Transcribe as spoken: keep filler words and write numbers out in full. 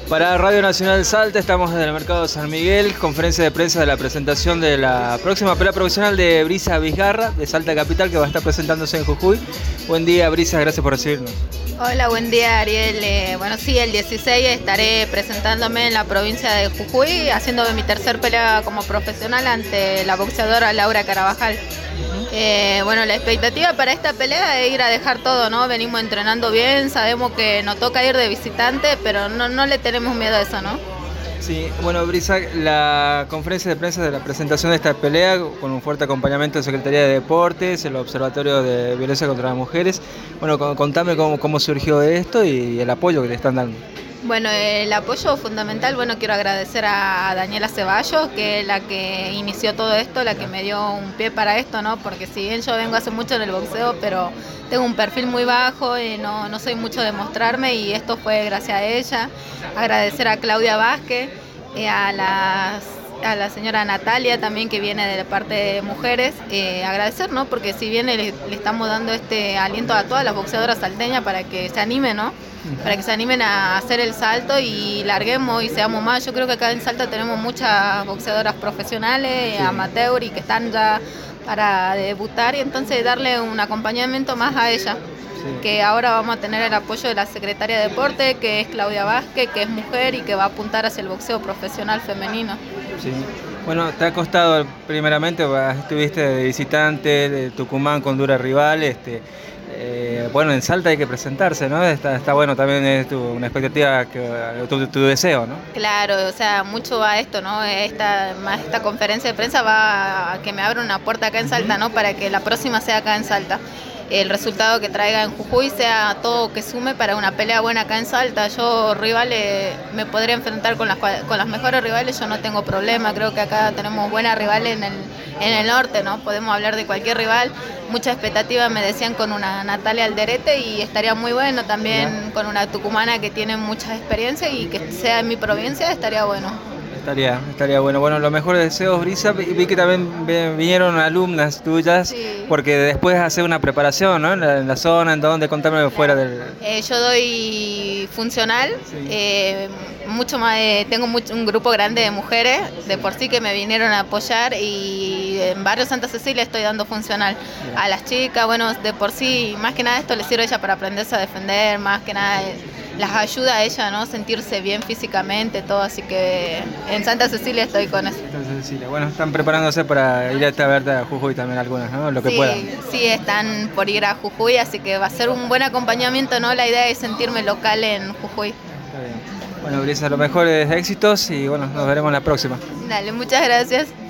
Para Radio Nacional Salta, estamos desde el Mercado de San Miguel, conferencia de prensa de la presentación de la próxima pelea profesional de Brisa Vizgarra, de Salta Capital, que va a estar presentándose en Jujuy. Buen día, Brisa, gracias por recibirnos. Hola, buen día, Ariel. Eh, bueno, sí, el dieciséis estaré presentándome en la provincia de Jujuy, haciendo mi tercer pelea como profesional ante la boxeadora Laura Carabajal. Eh, bueno, la expectativa para esta pelea es ir a dejar todo, ¿no? Venimos entrenando bien, sabemos que nos toca ir de visitante, pero no, no le tenemos miedo a eso, ¿no? Sí, bueno, Brisa, la conferencia de prensa de la presentación de esta pelea, con un fuerte acompañamiento de Secretaría de Deportes, el Observatorio de Violencia contra las Mujeres. Bueno, contame cómo, cómo surgió esto y el apoyo que le están dando. Bueno, el apoyo fundamental, bueno, quiero agradecer a Daniela Ceballos, que es la que inició todo esto, la que me dio un pie para esto, ¿no? Porque si bien yo vengo hace mucho en el boxeo, pero tengo un perfil muy bajo y no, no soy mucho de mostrarme, y esto fue gracias a ella. Agradecer a Claudia Vázquez, eh, a las... a la señora Natalia también, que viene de la parte de mujeres, eh, agradecer, ¿no? Porque si bien le, le estamos dando este aliento a todas las boxeadoras salteñas para que se animen, ¿no? Para que se animen a hacer el salto y larguemos y seamos más. Yo creo que acá en Salta tenemos muchas boxeadoras profesionales, sí, amateur, y que están ya para debutar, y entonces darle un acompañamiento más a ella. Sí. Que ahora vamos a tener el apoyo de la Secretaria de Deporte, que es Claudia Vázquez, que es mujer y que va a apuntar hacia el boxeo profesional femenino. Sí. Bueno, te ha costado, primeramente, estuviste de visitante de Tucumán con dura rival, este, eh, bueno, en Salta hay que presentarse, ¿no? Está, está bueno, también es tu, una expectativa, que, tu, tu deseo, ¿no? Claro, o sea, mucho va esto, ¿no? Esta, más esta conferencia de prensa va a que me abra una puerta acá en Salta, ¿no? Para que la próxima sea acá en Salta. El resultado que traiga en Jujuy sea todo que sume para una pelea buena acá en Salta. Yo rivales, me podría enfrentar con las, con las mejores rivales, yo no tengo problema. Creo que acá tenemos buenas rivales en el, en el norte, ¿no? Podemos hablar de cualquier rival. Mucha expectativa me decían con una Natalia Alderete, y estaría muy bueno también con una tucumana que tiene mucha experiencia, y que sea en mi provincia estaría bueno. Estaría, estaría bueno. Bueno, los mejores deseos, Brisa. Vi que también vinieron alumnas tuyas, sí, porque después hacer una preparación, ¿no? En la, en la zona, en donde, contame, claro, fuera del... Eh, yo doy funcional, sí. eh, mucho más, eh, tengo mucho, un grupo grande de mujeres, de por sí, que me vinieron a apoyar, y en Barrio Santa Cecilia estoy dando funcional. Bien. A las chicas, bueno, de por sí, más que nada esto les sirve a ella para aprenderse a defender, más que nada... las ayuda a ella, ¿no? Sentirse bien físicamente, todo, así que en Santa Cecilia estoy con eso. Santa Cecilia, bueno, están preparándose para ir a esta verte a Jujuy también algunas, ¿no? Lo que sí, puedan. Sí, están por ir a Jujuy, así que va a ser un buen acompañamiento, ¿no? La idea es sentirme local en Jujuy. Está bien. Bueno, Brisa, los mejores éxitos y bueno, nos veremos la próxima. Dale, muchas gracias.